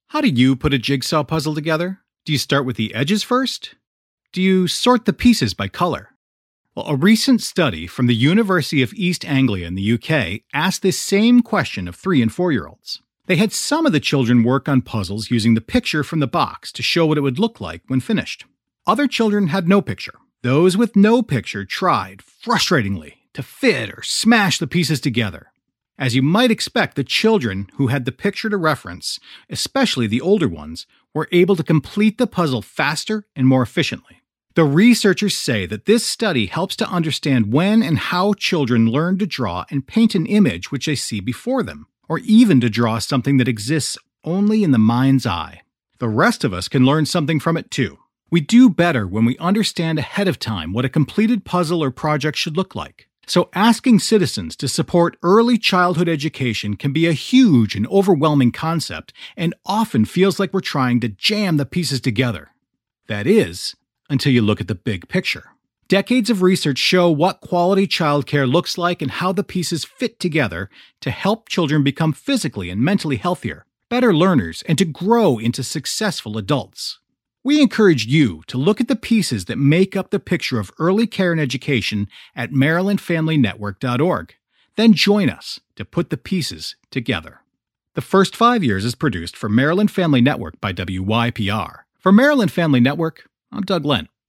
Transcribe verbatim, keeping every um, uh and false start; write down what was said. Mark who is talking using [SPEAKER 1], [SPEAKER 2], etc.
[SPEAKER 1] How do you put a jigsaw puzzle together? Do you start with the edges first? Do you sort the pieces by color? Well, a recent study from the University of East Anglia in the U K asked this same question of three and four-year-olds. They had some of the children work on puzzles using the picture from the box to show what it would look like when finished. Other children had no picture. Those with no picture tried, frustratingly, to fit or smash the pieces together. As you might expect, the children who had the picture to reference, especially the older ones, were able to complete the puzzle faster and more efficiently. The researchers say that this study helps to understand when and how children learn to draw and paint an image which they see before them, or even to draw something that exists only in the mind's eye. The rest of us can learn something from it too. We do better when we understand ahead of time what a completed puzzle or project should look like. So asking citizens to support early childhood education can be a huge and overwhelming concept and often feels like we're trying to jam the pieces together. That is, until you look at the big picture. Decades of research show what quality childcare looks like and how the pieces fit together to help children become physically and mentally healthier, better learners, and to grow into successful adults. We encourage you to look at the pieces that make up the picture of early care and education at maryland family network dot org. Then join us to put the pieces together. The First Five Years is produced for Maryland Family Network by W Y P R. For Maryland Family Network, I'm Doug Lent.